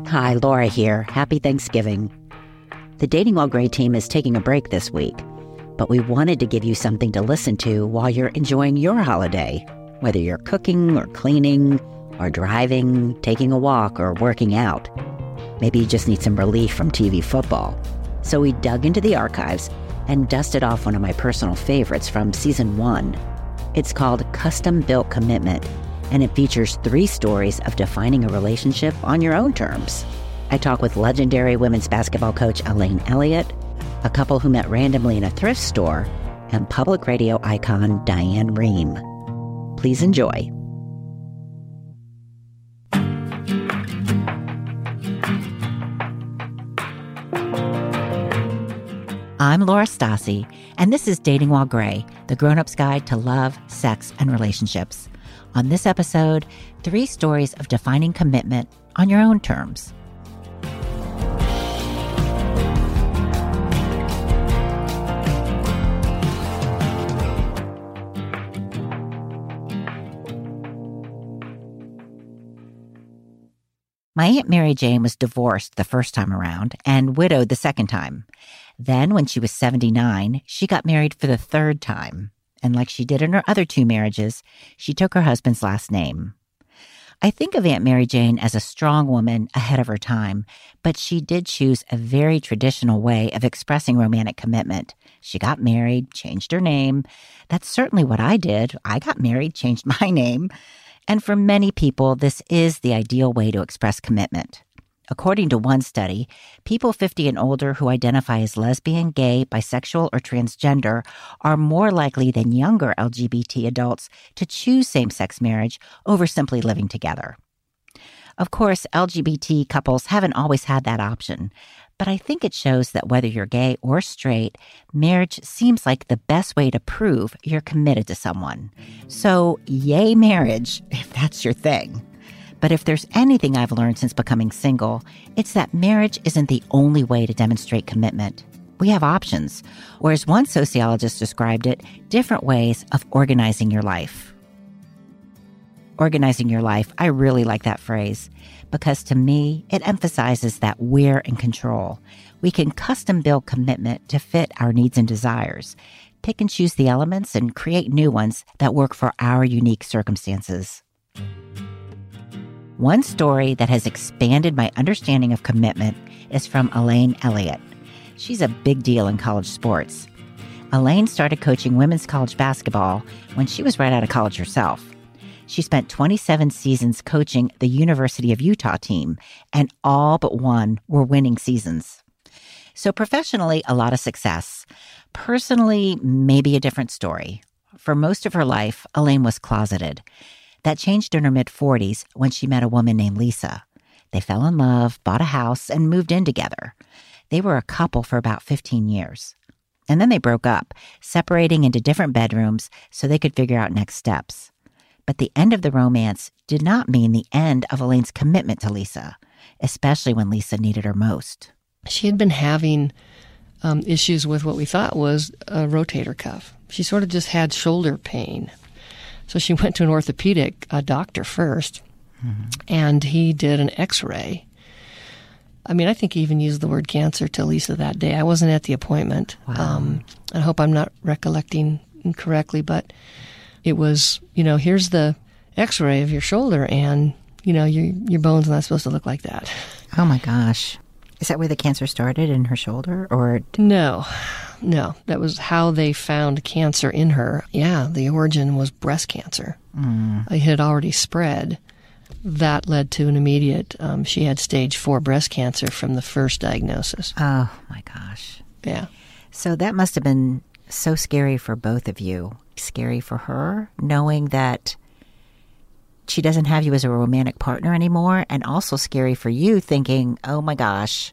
Hi, Laura here. Happy Thanksgiving. The Dating While Gray team is taking a break this week, but we wanted to give you something to listen to while you're enjoying your holiday, whether you're cooking or cleaning or driving, taking a walk, or working out. Maybe you just need some relief from TV football. So we dug into the archives and dusted off one of my personal favorites from season 1. It's called Custom Built Commitment, and it features 3 stories of defining a relationship on your own terms. I talk with legendary women's basketball coach Elaine Elliott, a couple who met randomly in a thrift store, and public radio icon Diane Rehm. Please enjoy. I'm Laura Stassi, and this is Dating While Gray, the grown-up's guide to love, sex, and relationships. On this episode, 3 stories of defining commitment on your own terms. My Aunt Mary Jane was divorced the first time around and widowed the second time. Then, when she was 79, she got married for the 3rd time. And like she did in her other 2 marriages, she took her husband's last name. I think of Aunt Mary Jane as a strong woman ahead of her time, but she did choose a very traditional way of expressing romantic commitment. She got married, changed her name. That's certainly what I did. I got married, changed my name. And for many people, this is the ideal way to express commitment. According to one study, people 50 and older who identify as lesbian, gay, bisexual, or transgender are more likely than younger LGBT adults to choose same-sex marriage over simply living together. Of course, LGBT couples haven't always had that option, but I think it shows that whether you're gay or straight, marriage seems like the best way to prove you're committed to someone. So, yay marriage, if that's your thing. But if there's anything I've learned since becoming single, it's that marriage isn't the only way to demonstrate commitment. We have options, or as one sociologist described it, different ways of organizing your life. Organizing your life, I really like that phrase, because to me, it emphasizes that we're in control. We can custom build commitment to fit our needs and desires, pick and choose the elements, and create new ones that work for our unique circumstances. One story that has expanded my understanding of commitment is from Elaine Elliott. She's a big deal in college sports. Elaine started coaching women's college basketball when she was right out of college herself. She spent 27 seasons coaching the University of Utah team, and all but one were winning seasons. So professionally, a lot of success. Personally, maybe a different story. For most of her life, Elaine was closeted. That changed in her mid-40s when she met a woman named Lisa. They fell in love, bought a house, and moved in together. They were a couple for about 15 years. And then they broke up, separating into different bedrooms so they could figure out next steps. But the end of the romance did not mean the end of Elaine's commitment to Lisa, especially when Lisa needed her most. She had been having issues with what we thought was a rotator cuff. She sort of just had shoulder pain. So she went to an orthopedic doctor first, and he did an x-ray. I mean, I think he even used the word cancer to Lisa that day. I wasn't at the appointment. Wow. I hope I'm not recollecting incorrectly, but it was, here's the x-ray of your shoulder, and, your bone's not supposed to look like that. Oh, my gosh. Is that where the cancer started, in her shoulder? Or No. That was how they found cancer in her. Yeah, the origin was breast cancer. It had already spread. That led to an immediate, she had stage 4 breast cancer from the first diagnosis. Oh, my gosh. Yeah. So that must have been so scary for both of you. Scary for her, knowing that she doesn't have you as a romantic partner anymore, and also scary for you thinking, oh my gosh,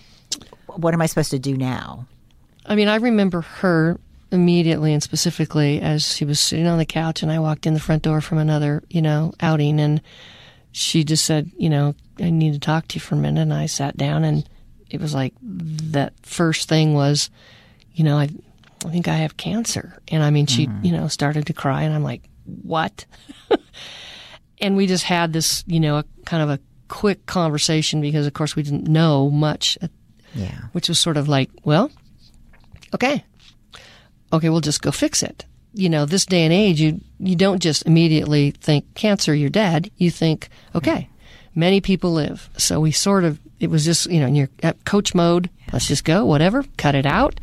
what am I supposed to do now? I mean, I remember her immediately and specifically as she was sitting on the couch and I walked in the front door from another, outing, and she just said, I need to talk to you for a minute. And I sat down, and it was like that first thing was, I think I have cancer. And I mean, she, started to cry, and I'm like, what? And we just had this, a kind of a quick conversation because, of course, we didn't know much, which was sort of like, well, okay, we'll just go fix it. This day and age, you don't just immediately think cancer, you're dead. You think, okay, many people live. So it was just, in your coach mode, let's just go, whatever, cut it out,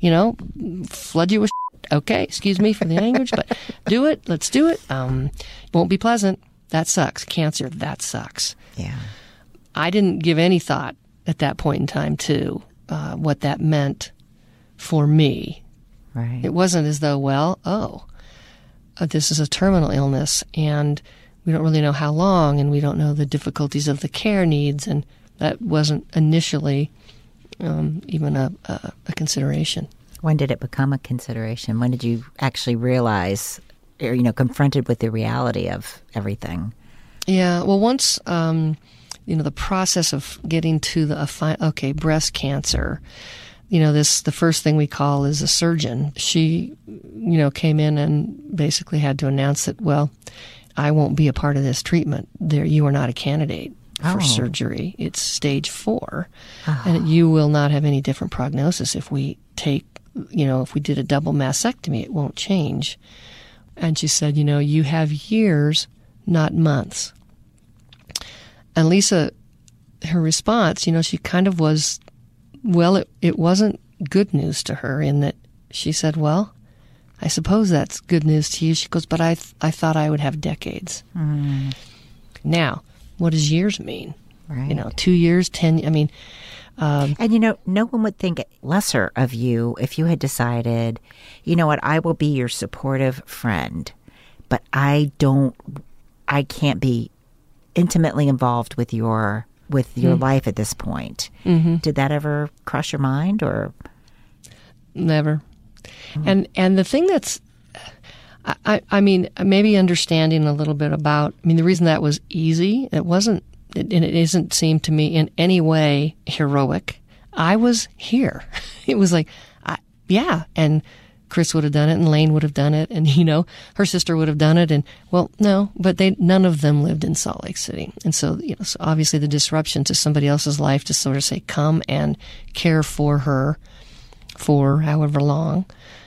flood you with okay, excuse me for the language, but do it, let's do it. Won't be pleasant. That sucks. Cancer, that sucks. Yeah. I didn't give any thought at that point in time to what that meant for me. Right. It wasn't as though, this is a terminal illness and we don't really know how long and we don't know the difficulties of the care needs, and that wasn't initially even a consideration. When did it become a consideration? When did you actually realize, or, confronted with the reality of everything? Yeah, well, once, the process of getting to breast cancer, the first thing we call is a surgeon. She, came in and basically had to announce that, well, I won't be a part of this treatment. You are not a candidate for surgery. It's stage 4, and you will not have any different prognosis if we if we did a double mastectomy, it won't change. And she said, you have years, not months. And Lisa, her response, she kind of was, well, it wasn't good news to her in that she said, well, I suppose that's good news to you. She goes, but I thought I would have decades. Mm. Now, what does years mean? Right. 2 years, 10, and no one would think lesser of you if you had decided, I will be your supportive friend, but I can't be intimately involved with your life at this point. Mm-hmm. Did that ever cross your mind, or? Never. Mm-hmm. And the thing that's, maybe understanding a little bit about, the reason that was easy, and it isn't seem to me in any way heroic. I was here. It was like, and Chris would have done it, and Lane would have done it, and her sister would have done it, and no, but none of them lived in Salt Lake City, and so so obviously the disruption to somebody else's life to sort of say come and care for her for however long,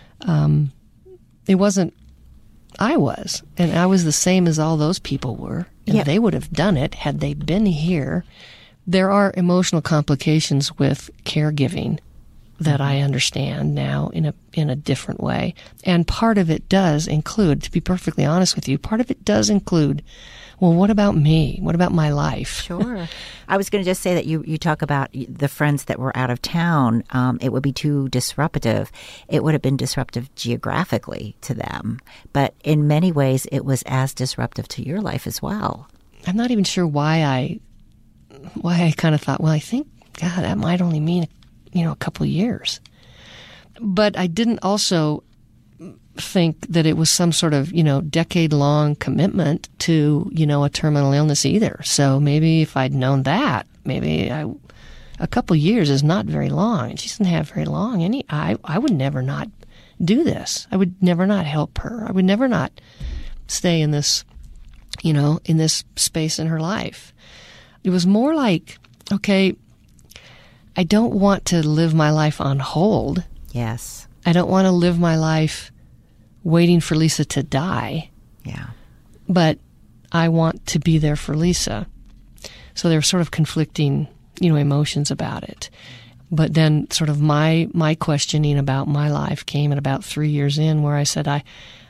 it wasn't. I was the same as all those people were. And they would have done it had they been here. There are emotional complications with caregiving that I understand now in a different way. And part of it does include, to be perfectly honest with you, well, what about me? What about my life? Sure. I was going to just say that you talk about the friends that were out of town. It would be too disruptive. It would have been disruptive geographically to them. But in many ways, it was as disruptive to your life as well. I'm not even sure why I kind of thought, well, I think, God, that might only mean, a couple of years. But I didn't also think that it was some sort of, decade-long commitment to, a terminal illness either. So maybe if I'd known that, a couple of years is not very long. And she doesn't have very long. I would never not do this. I would never not help her. I would never not stay in this, in this space in her life. It was more like, okay, I don't want to live my life on hold. Yes. I don't want to live my life waiting for Lisa to die. Yeah. But I want to be there for Lisa. So there were sort of conflicting, emotions about it. But then sort of my questioning about my life came at about 3 years in, where I said, I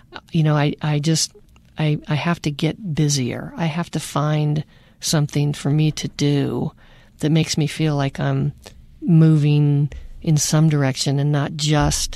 have to get busier. I have to find something for me to do that makes me feel like I'm moving in some direction and not just,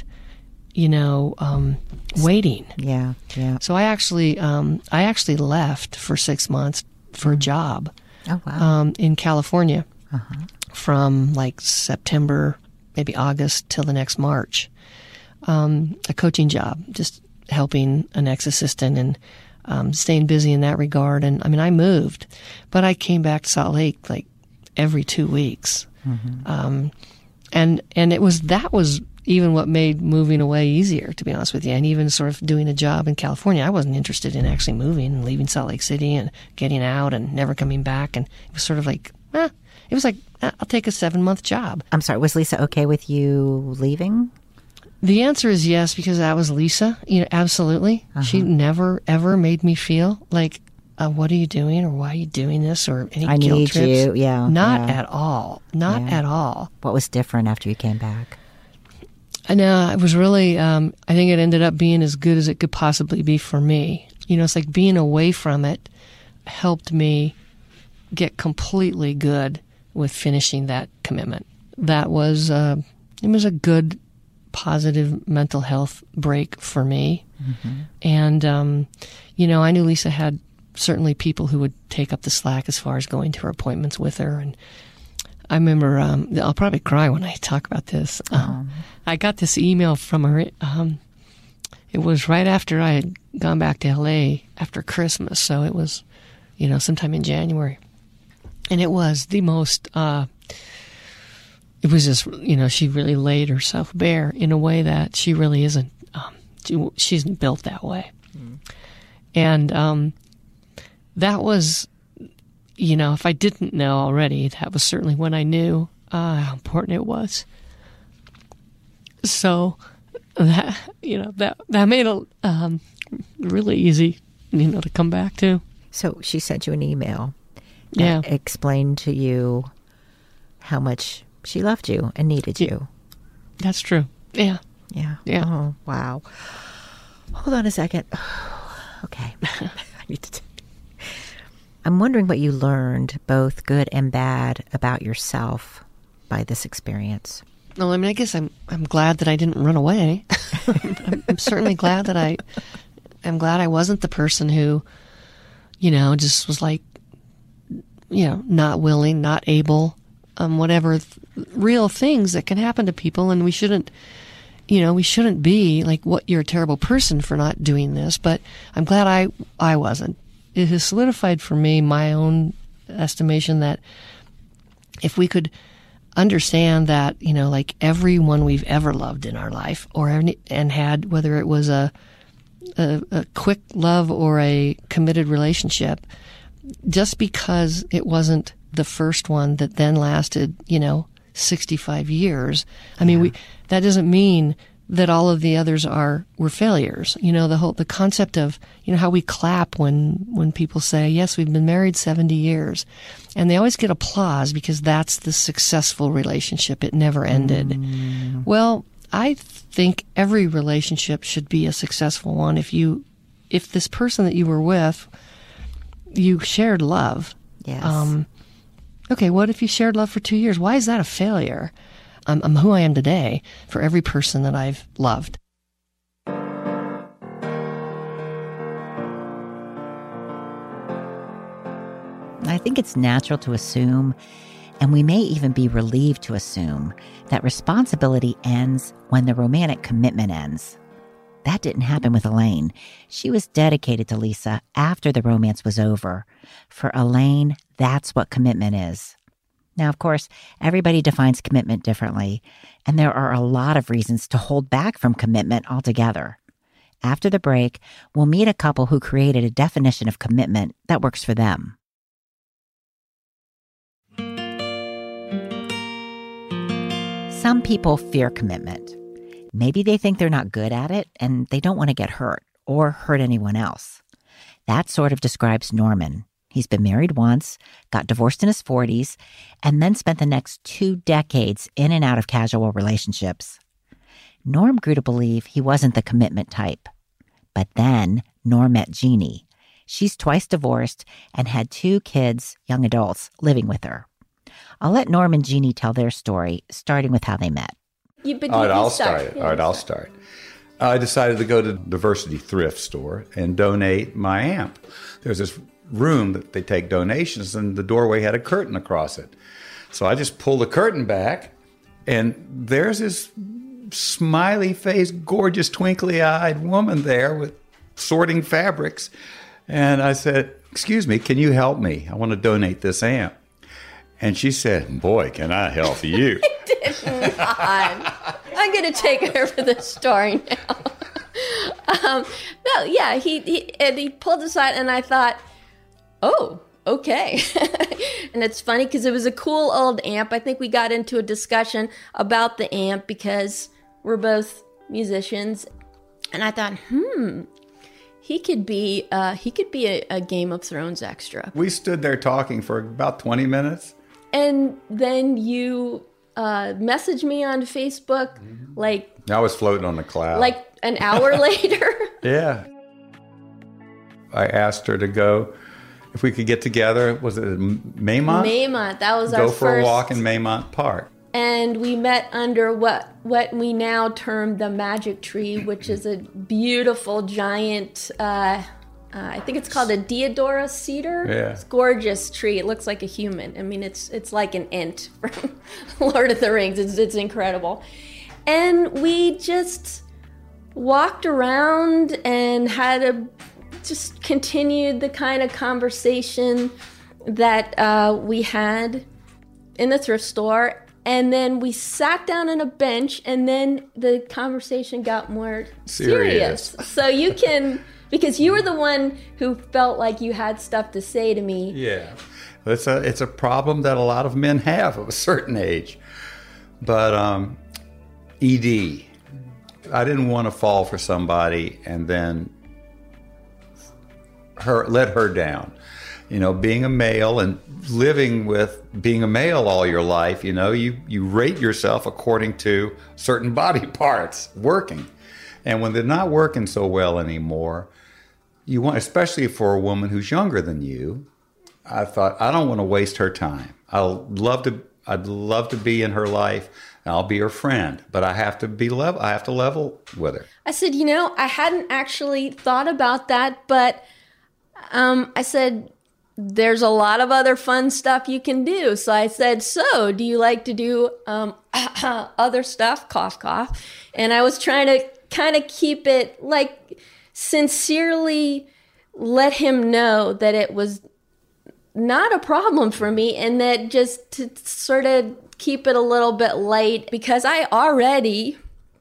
waiting. Yeah, yeah. So I actually left for 6 months for a job. Oh, wow. In California, from like September, maybe August till the next March. A coaching job, just helping an ex-assistant and staying busy in that regard. And I moved, but I came back to Salt Lake like every 2 weeks. And that was even what made moving away easier, to be honest with you. And even sort of doing a job in California, I wasn't interested in actually moving and leaving Salt Lake City and getting out and never coming back. And it was sort of like, I'll take a 7-month job. I'm sorry, was Lisa okay with you leaving? The answer is yes, because that was Lisa. Absolutely. She never, ever made me feel like, what are you doing, or why are you doing this, or any I guilt need trips. you. Yeah. Not yeah. at all. Not Yeah. at all. What was different after you came back? No, it was really, I think it ended up being as good as it could possibly be for me. It's like being away from it helped me get completely good with finishing that commitment. That was, it was a good, positive mental health break for me. Mm-hmm. And, I knew Lisa had certainly people who would take up the slack as far as going to her appointments with her. And I remember, I'll probably cry when I talk about this. I got this email from her. It was right after I had gone back to LA after Christmas. So it was, sometime in January. And it was the most, it was just, she really laid herself bare in a way that she really isn't, she isn't built that way. Mm. And that was, if I didn't know already, that was certainly when I knew how important it was. So that, that made it really easy, to come back to. So she sent you an email. Yeah. Explained to you how much she loved you and needed you. That's true. Yeah. Yeah. Yeah. Oh, wow. Hold on a second. Okay. I need to. I'm wondering what you learned, both good and bad, about yourself by this experience. Well, I guess I'm glad that I didn't run away. I'm certainly glad that I'm glad I wasn't the person who, just was like, not willing, not able, whatever real things that can happen to people. And we shouldn't be like, what, you're a terrible person for not doing this. But I'm glad I wasn't. It has solidified for me my own estimation that if we could understand that, like everyone we've ever loved in our life and had, whether it was a quick love or a committed relationship, just because it wasn't the first one that then lasted, 65 years. I mean, that doesn't mean that all of the others were failures. The concept of, how we clap when people say, yes, we've been married 70 years. And they always get applause because that's the successful relationship. It never ended. Mm. Well, I think every relationship should be a successful one. If this person that you were with, you shared love. Yes. Okay, what if you shared love for 2 years? Why is that a failure? I'm who I am today for every person that I've loved. I think it's natural to assume, and we may even be relieved to assume, that responsibility ends when the romantic commitment ends. That didn't happen with Elaine. She was dedicated to Lisa after the romance was over. For Elaine, that's what commitment is. Now, of course, everybody defines commitment differently, and there are a lot of reasons to hold back from commitment altogether. After the break, we'll meet a couple who created a definition of commitment that works for them. Some people fear commitment. Maybe they think they're not good at it and they don't want to get hurt or hurt anyone else. That sort of describes Norman. He's been married once, got divorced in his 40s, and then spent the next 2 decades in and out of casual relationships. Norm grew to believe he wasn't the commitment type. But then Norm met Jeannie. She's twice divorced and had 2 kids, young adults, living with her. I'll let Norm and Jeannie tell their story, starting with how they met. I'll start. I decided to go to Diversity Thrift Store and donate my amp. There's this room that they take donations, and the doorway had a curtain across it. So I just pulled the curtain back, and there's this smiley-faced, gorgeous, twinkly-eyed woman there with sorting fabrics. And I said, "Excuse me, can you help me? I want to donate this amp." And she said, "Boy, can I help you." I I'm going to take over the story now. No, yeah, he pulled aside, and I thought, oh, okay. And it's funny because it was a cool old amp. I think we got into a discussion about the amp because we're both musicians, and I thought, he could be a Game of Thrones extra. We stood there talking for about 20 minutes. And then you messaged me on Facebook, like... I was floating on the cloud. Like an hour later. Yeah. I asked her to go, if we could get together, was it Maymont? Maymont, that was our first. Go for a walk in Maymont Park. And we met under what we now term the Magic Tree, which is a beautiful giant, I think it's called a Deodora cedar. Yeah. It's a gorgeous tree. It looks like a human. I mean, it's like an Ent from Lord of the Rings. It's incredible. And we just walked around and just continued the kind of conversation that we had in the thrift store. And then we sat down on a bench, and then the conversation got more serious. So you can, because you were the one who felt like you had stuff to say to me. Yeah. It's a problem that a lot of men have of a certain age. But ED, I didn't want to fall for somebody and then let her down. You know, being a male and living with being a male all your life, you know, you rate yourself according to certain body parts working. And when they're not working so well anymore, you want, especially for a woman who's younger than you, I thought, I don't want to waste her time. I'd love to be in her life, and I'll be her friend, but I have to level with her. I said, you know, I hadn't actually thought about that, but I said, there's a lot of other fun stuff you can do. So I said, so do you like to do other stuff? Cough, cough. And I was trying to kind of keep it, like, sincerely let him know that it was not a problem for me, and that just to sort of keep it a little bit light, because I already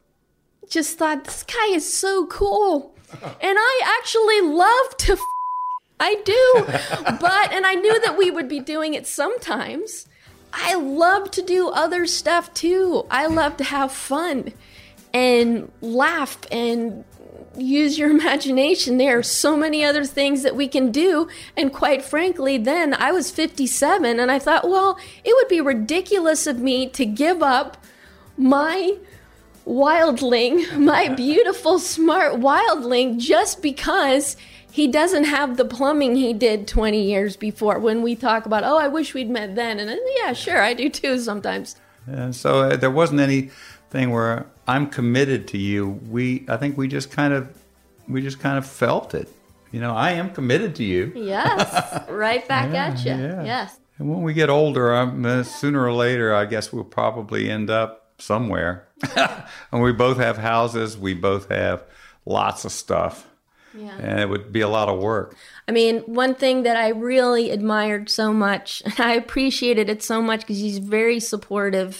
just thought, this guy is so cool. And I actually love to I do. And I knew that we would be doing it sometimes. I love to do other stuff too. I love to have fun and laugh and use your imagination. There are so many other things that we can do. And quite frankly, then I was 57 and I thought, well, it would be ridiculous of me to give up my wildling, my beautiful, smart wildling, just because he doesn't have the plumbing he did 20 years before. When we talk about, oh, I wish we'd met then. And yeah, sure, I do too sometimes. And so there wasn't anything where I'm committed to you. I think we just kind of felt it. You know, I am committed to you. Yes, right back at you. Yeah. Yes. And when we get older, sooner or later, I guess we'll probably end up somewhere. And we both have houses. We both have lots of stuff. Yeah. And it would be a lot of work. I mean, one thing that I really admired so much, and I appreciated it so much because he's very supportive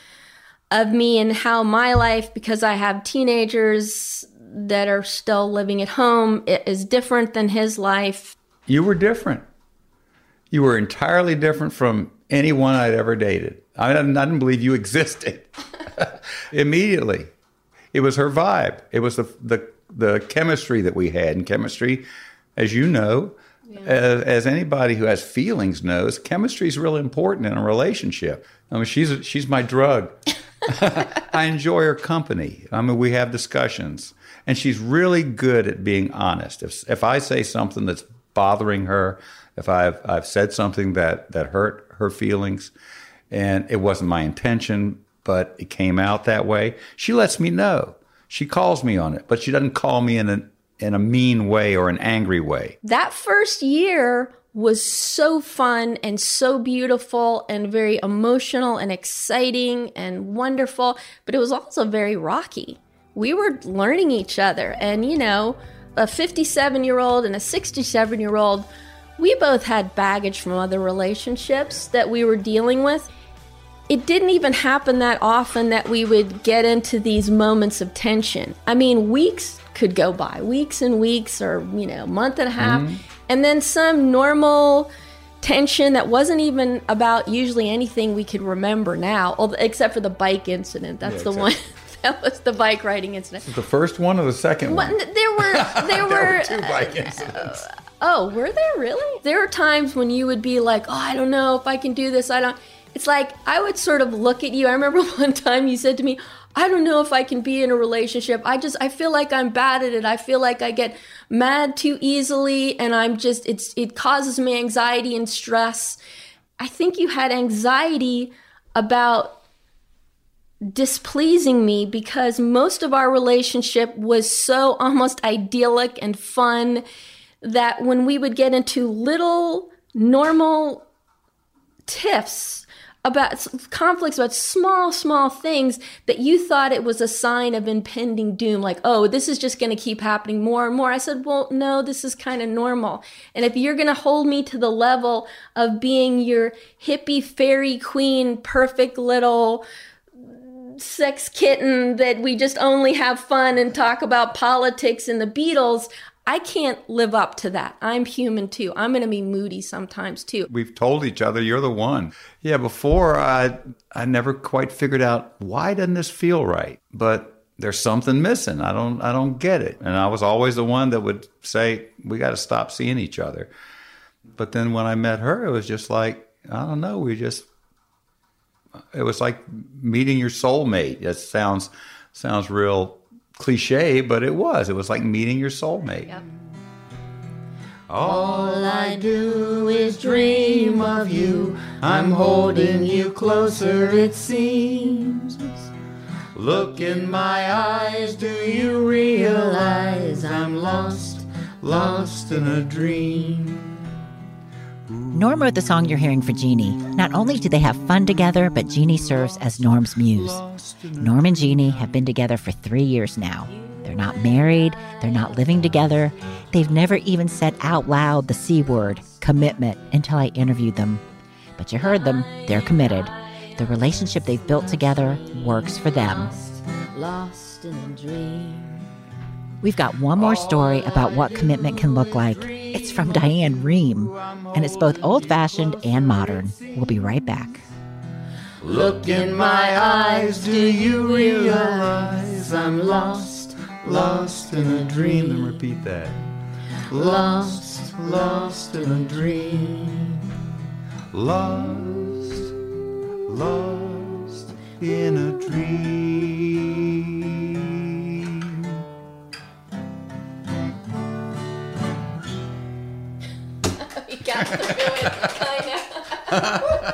of me and how my life, because I have teenagers that are still living at home, it is different than his life. You were different. You were entirely different from anyone I'd ever dated. I didn't believe you existed. Immediately. It was her vibe. It was the chemistry that we had. And chemistry, as you know, as anybody who has feelings knows, chemistry is really important in a relationship. I mean, she's my drug. I enjoy her company. I mean, we have discussions. And she's really good at being honest. If I say something that's bothering her, if I've said something that hurt her feelings, and it wasn't my intention, but it came out that way, she lets me know. She calls me on it, but she doesn't call me in a mean way or an angry way. That first year was so fun and so beautiful and very emotional and exciting and wonderful, but it was also very rocky. We were learning each other, and you know, a 57-year-old and a 67-year-old, we both had baggage from other relationships that we were dealing with. it didn't even happen that often that we would get into these moments of tension. I mean, weeks could go by, weeks and weeks, or, month and a half, and then some normal tension that wasn't even about usually anything we could remember now, except for the bike incident. That's one. That was the bike riding incident. The first one or the second one? There were 2 bike incidents. Oh, were there really? There were times when you would be like, I don't know if I can do this. It's like I would sort of look at you. I remember one time you said to me, I don't know if I can be in a relationship. I feel like I'm bad at it. I feel like I get mad too easily, and it causes me anxiety and stress. I think you had anxiety about displeasing me because most of our relationship was so almost idyllic and fun that when we would get into little normal tiffs about conflicts about small things, that you thought it was a sign of impending doom, like, oh, this is just going to keep happening more and more. I said, well, no, this is kind of normal. And if you're going to hold me to the level of being your hippie fairy queen, perfect little sex kitten that we just only have fun and talk about politics and the Beatles, I can't live up to that. I'm human too. I'm going to be moody sometimes too. We've told each other you're the one. Yeah, before I never quite figured out, why doesn't this feel right? But there's something missing. I don't get it. And I was always the one that would say, we got to stop seeing each other. But then when I met her, it was just like, I don't know, it was like meeting your soulmate. It sounds real cliche, but it was like meeting your soulmate. Yep. All I do is dream of you. I'm holding you closer, it seems. Look in my eyes, do you realize I'm lost in a dream? Norm wrote the song you're hearing for Jeannie. Not only do they have fun together, but Jeannie serves as Norm's muse. Norm and Jeannie have been together for 3 years now. They're not married. They're not living together. They've never even said out loud the C word, commitment, until I interviewed them. But you heard them. They're committed. The relationship they've built together works for them. Lost in a dream. We've got one more story about what commitment can look like. It's from Diane Rehm, and it's both old-fashioned and modern. We'll be right back. Look in my eyes, do you realize I'm lost in a dream? And repeat that. Lost in a dream. Lost in a dream. You got to do it. I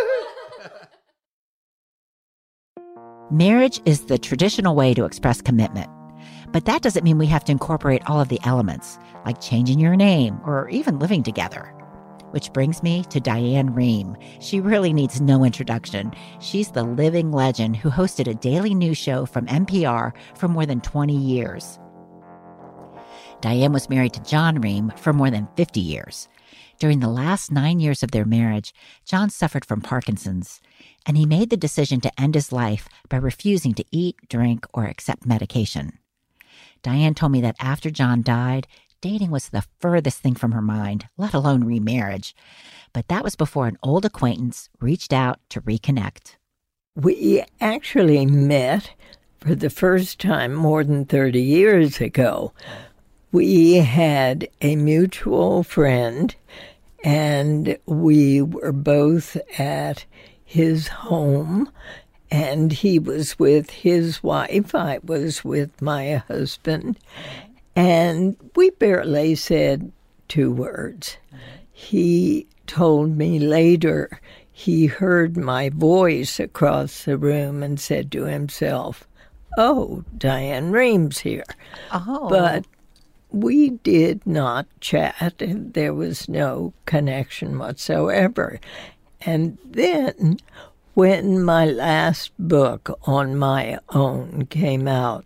know. Marriage is the traditional way to express commitment. But that doesn't mean we have to incorporate all of the elements, like changing your name or even living together. Which brings me to Diane Rehm. She really needs no introduction. She's the living legend who hosted a daily news show from NPR for more than 20 years. Diane was married to John Rehm for more than 50 years. During the last 9 years of their marriage, John suffered from Parkinson's, and he made the decision to end his life by refusing to eat, drink, or accept medication. Diane told me that after John died, dating was the furthest thing from her mind, let alone remarriage. But that was before an old acquaintance reached out to reconnect. We actually met for the first time more than 30 years ago. We had a mutual friend, and we were both at his home, and he was with his wife. I was with my husband, and we barely said 2 words. He told me later he heard my voice across the room and said to himself, "Oh, Diane Rehm's here." Oh. But we did not chat. There was no connection whatsoever. And then when my last book on my own came out,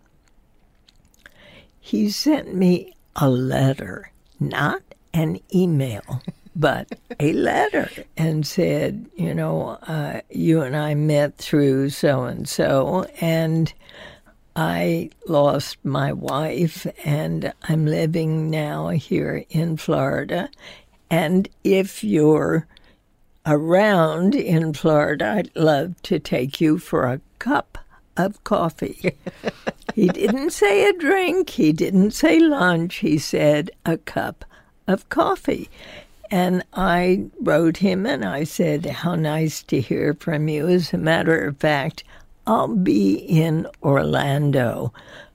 he sent me a letter, not an email, but a letter and said, you know, you and I met through so-and-so, and I lost my wife, and I'm living now here in Florida. And if you're around in Florida, I'd love to take you for a cup of coffee. He didn't say a drink. He didn't say lunch. He said a cup of coffee. And I wrote him and I said, how nice to hear from you. As a matter of fact, I'll be in Orlando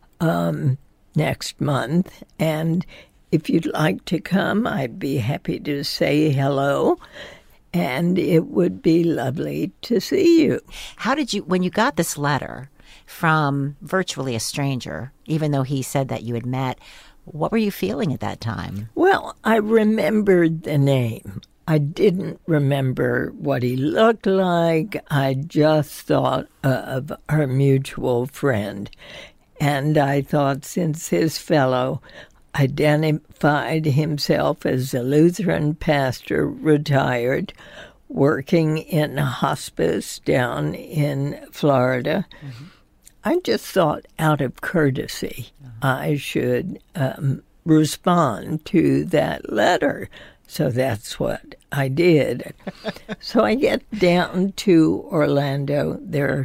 next month, and if you'd like to come, I'd be happy to say hello, and it would be lovely to see you. How did you, when you got this letter from virtually a stranger, even though he said that you had met, what were you feeling at that time? Well, I remembered the name. I didn't remember what he looked like. I just thought of our mutual friend. And I thought, since this fellow identified himself as a Lutheran pastor, retired, working in a hospice down in Florida, I just thought, out of courtesy, I should respond to that letter. So that's what I did. So I get down to Orlando. There are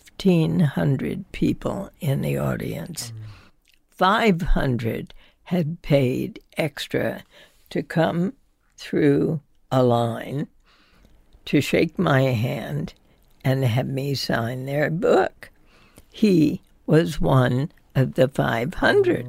1,500 people in the audience. 500 had paid extra to come through a line to shake my hand and have me sign their book. He was one of the 500.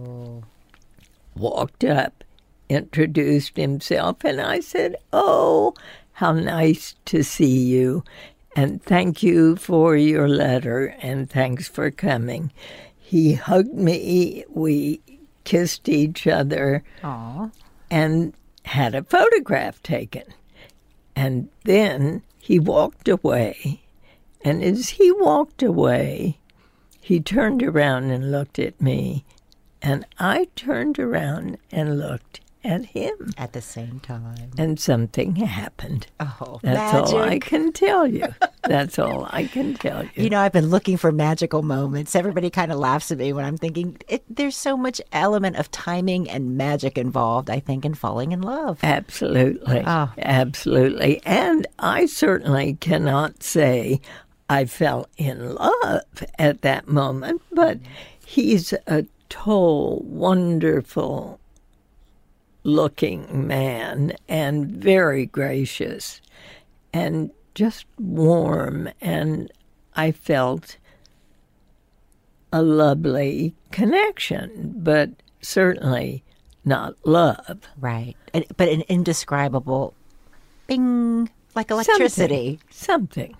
Walked up, introduced himself, and I said, oh, how nice to see you, and thank you for your letter, and thanks for coming. He hugged me, we kissed each other, and had a photograph taken. And then he walked away, and as he walked away, he turned around and looked at me, and I turned around and looked at him. At the same time. And something happened. Oh, that's magic. all I can tell you. That's all I can tell you. You know, I've been looking for magical moments. Everybody kind of laughs at me when I'm thinking there's so much element of timing and magic involved, I think, in falling in love. Absolutely. Oh. Absolutely. And I certainly cannot say I fell in love at that moment, but he's a tall, wonderful looking man and very gracious and just warm, and I felt a lovely connection, but certainly not love. Right. But an indescribable bing, like electricity. Something.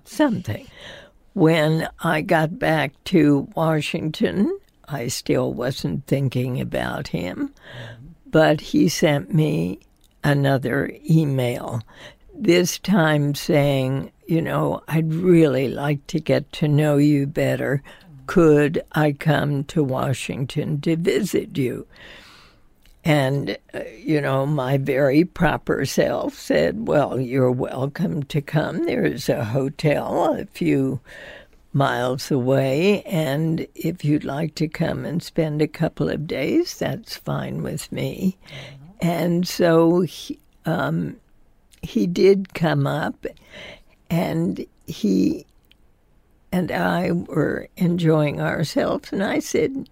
When I got back to Washington, I still wasn't thinking about him, but he sent me another email, this time saying, you know, I'd really like to get to know you better. Could I come to Washington to visit you? And, you know, my very proper self said, well, you're welcome to come. There's a hotel a few miles away, and if you'd like to come and spend a couple of days, that's fine with me. And so he did come up, and he and I were enjoying ourselves, and I said,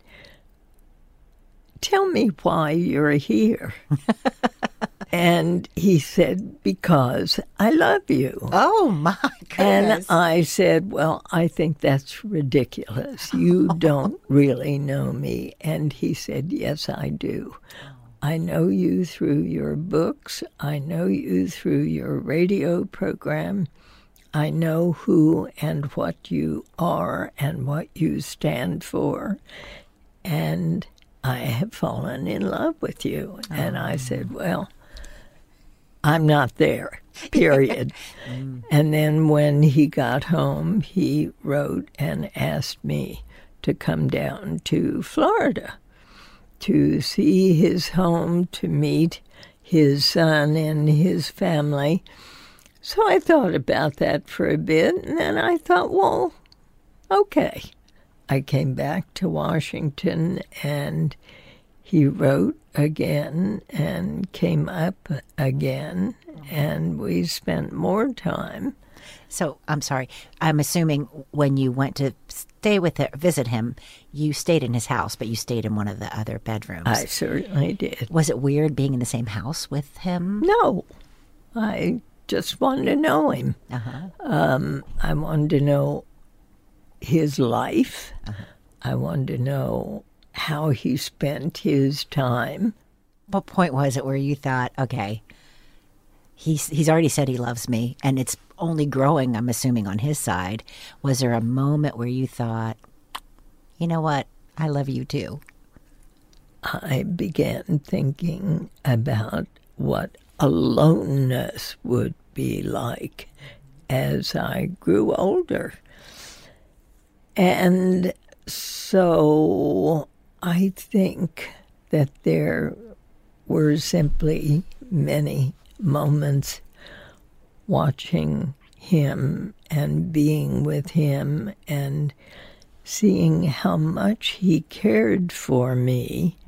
tell me why you're here. And he said, because I love you. Oh, my goodness. And I said, well, I think that's ridiculous. You don't really know me. And he said, yes, I do. I know you through your books. I know you through your radio program. I know who and what you are and what you stand for. And I have fallen in love with you. And I said, well, I'm not there, period. And then when he got home, he wrote and asked me to come down to Florida to see his home, to meet his son and his family. So I thought about that for a bit, and then I thought, well, okay. I came back to Washington, and he wrote again and came up again, and we spent more time. So, I'm sorry, I'm assuming when you went to stay with it, visit him, you stayed in his house, but you stayed in one of the other bedrooms. I certainly did. Was it weird being in the same house with him? No. I just wanted to know him. I wanted to know his life. I wanted to know how he spent his time. What point was it where you thought, okay, he's already said he loves me, and it's only growing, I'm assuming, on his side. Was there a moment where you thought, you know what, I love you too? I began thinking about what aloneness would be like as I grew older. And so I think that there were simply many moments watching him and being with him and seeing how much he cared for me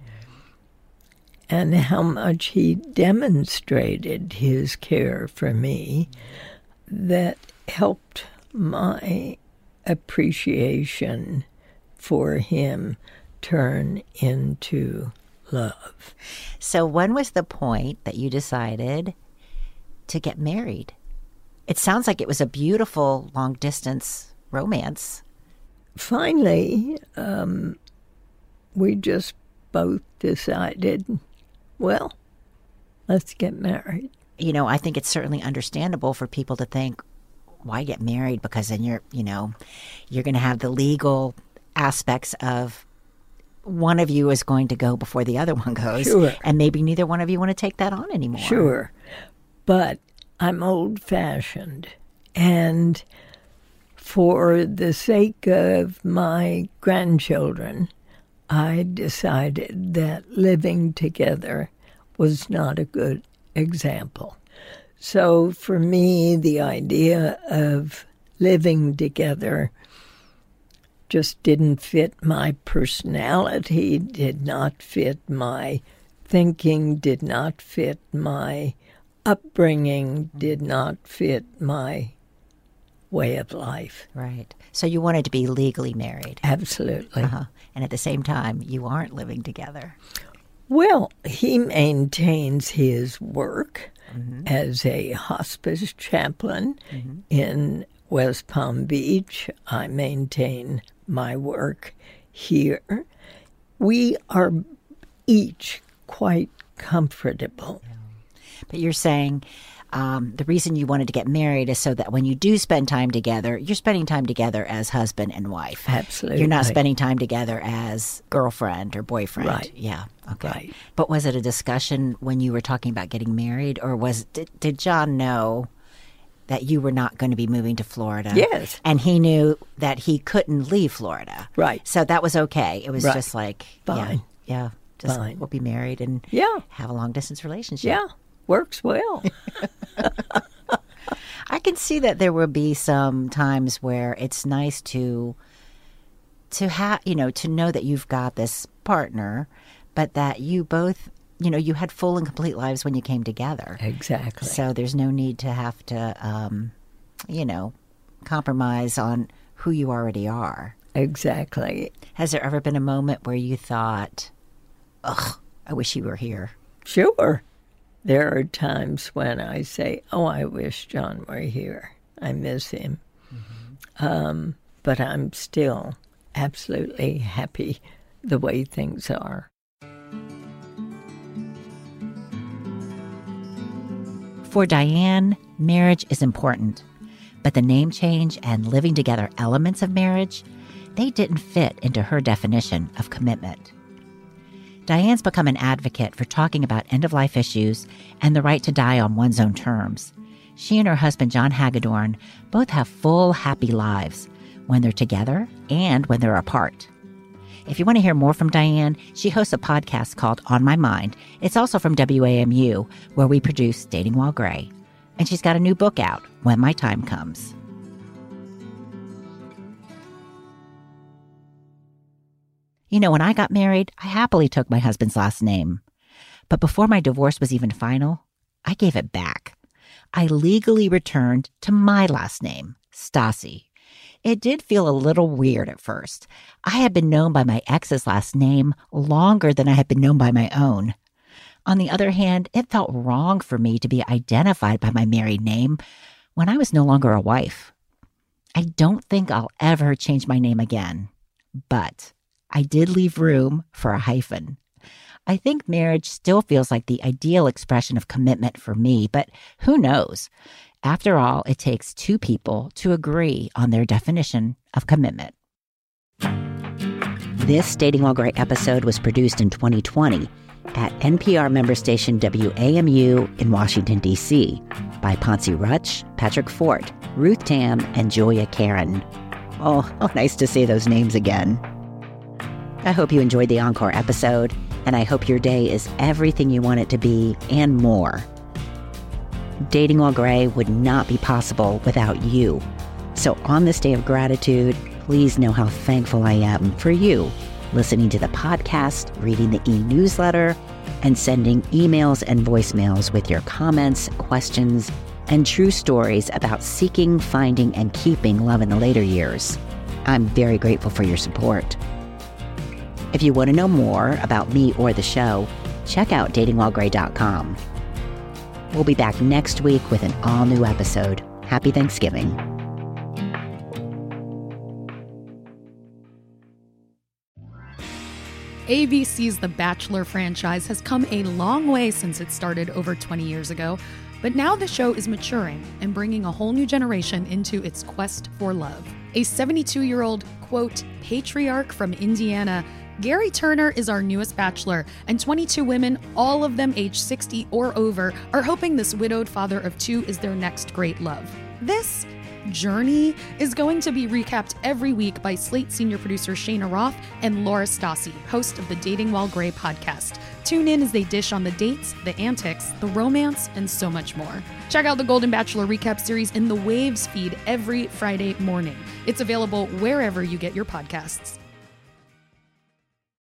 and how much he demonstrated his care for me that helped my appreciation for him turn into love. So when was the point that you decided to get married? It sounds like it was a beautiful long-distance romance. Finally, we just both decided, well, let's get married. You know, I think it's certainly understandable for people to think, why get married? Because then you're going to have the legal aspects of one of you is going to go before the other one goes. Sure. And maybe neither one of you want to take that on anymore. Sure. But I'm old-fashioned. And for the sake of my grandchildren, I decided that living together was not a good example. So for me, the idea of living together just didn't fit my personality, did not fit my thinking, did not fit my upbringing, did not fit my way of life. Right. So you wanted to be legally married. Absolutely. And at the same time, you aren't living together. Well, he maintains his work as a hospice chaplain in West Palm Beach. I maintain my work here. We are each quite comfortable. But you're saying the reason you wanted to get married is so that when you do spend time together, you're spending time together as husband and wife. Absolutely. You're not spending time together as girlfriend or boyfriend. Right. Yeah. Okay. Right. But was it a discussion when you were talking about getting married, or did John know that you were not going to be moving to Florida? Yes. And he knew that he couldn't leave Florida. Right. So that was okay. It was Right. just like, Fine. yeah, just Fine. we'll be married and Yeah. have a long distance relationship. Yeah. Works well. I can see that there will be some times where it's nice to have, to know that you've got this partner, but that you both, you had full and complete lives when you came together. Exactly. So there's no need to have to, compromise on who you already are. Exactly. Has there ever been a moment where you thought, ugh, I wish you were here? Sure. There are times when I say, oh, I wish John were here. I miss him. But I'm still absolutely happy the way things are. For Diane, marriage is important, but the name change and living together elements of marriage, they didn't fit into her definition of commitment. Diane's become an advocate for talking about end-of-life issues and the right to die on one's own terms. She and her husband, John Hagedorn, both have full, happy lives when they're together and when they're apart. If you want to hear more from Diane, she hosts a podcast called On My Mind. It's also from WAMU, where we produce Dating While Gray. And she's got a new book out, When My Time Comes. You know, when I got married, I happily took my husband's last name. But before my divorce was even final, I gave it back. I legally returned to my last name, Stassi. It did feel a little weird at first. I had been known by my ex's last name longer than I had been known by my own. On the other hand, it felt wrong for me to be identified by my married name when I was no longer a wife. I don't think I'll ever change my name again, but I did leave room for a hyphen. I think marriage still feels like the ideal expression of commitment for me, but who knows? After all, it takes two people to agree on their definition of commitment. This Dating While Gray episode was produced in 2020 at NPR member station WAMU in Washington, D.C. by Ponce Rutch, Patrick Fort, Ruth Tam, and Julia Karen. Oh, nice to say those names again. I hope you enjoyed the encore episode, and I hope your day is everything you want it to be and more. Dating While Gray would not be possible without you. So on this day of gratitude, please know how thankful I am for you listening to the podcast, reading the e-newsletter, and sending emails and voicemails with your comments, questions, and true stories about seeking, finding, and keeping love in the later years. I'm very grateful for your support. If you want to know more about me or the show, check out datingwhilegray.com. We'll be back next week with an all-new episode. Happy Thanksgiving. ABC's The Bachelor franchise has come a long way since it started over 20 years ago, but now the show is maturing and bringing a whole new generation into its quest for love. A 72-year-old, quote, patriarch from Indiana, Gary Turner is our newest bachelor, and 22 women, all of them age 60 or over, are hoping this widowed father of two is their next great love. This journey is going to be recapped every week by Slate senior producer Shayna Roth and Laura Stassi, host of the Dating While Gray podcast. Tune in as they dish on the dates, the antics, the romance, and so much more. Check out the Golden Bachelor recap series in the Waves feed every Friday morning. It's available wherever you get your podcasts.